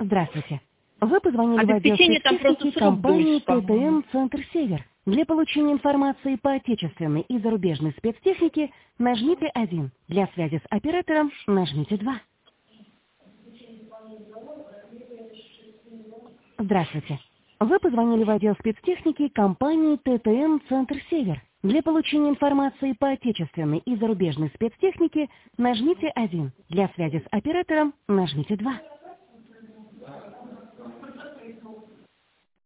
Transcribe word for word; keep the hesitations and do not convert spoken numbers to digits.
Здравствуйте. Вы позвонили в отдел Обеспечение там просто спецтехники срок компании дольше, по-моему. ТТМ «Центр Север». Для получения информации по отечественной и зарубежной спецтехнике нажмите один. Для связи с оператором нажмите два. Здравствуйте. Вы позвонили в отдел спецтехники компании ТТМ «Центр Север». Для получения информации по отечественной и зарубежной спецтехнике нажмите один. Для связи с оператором нажмите два.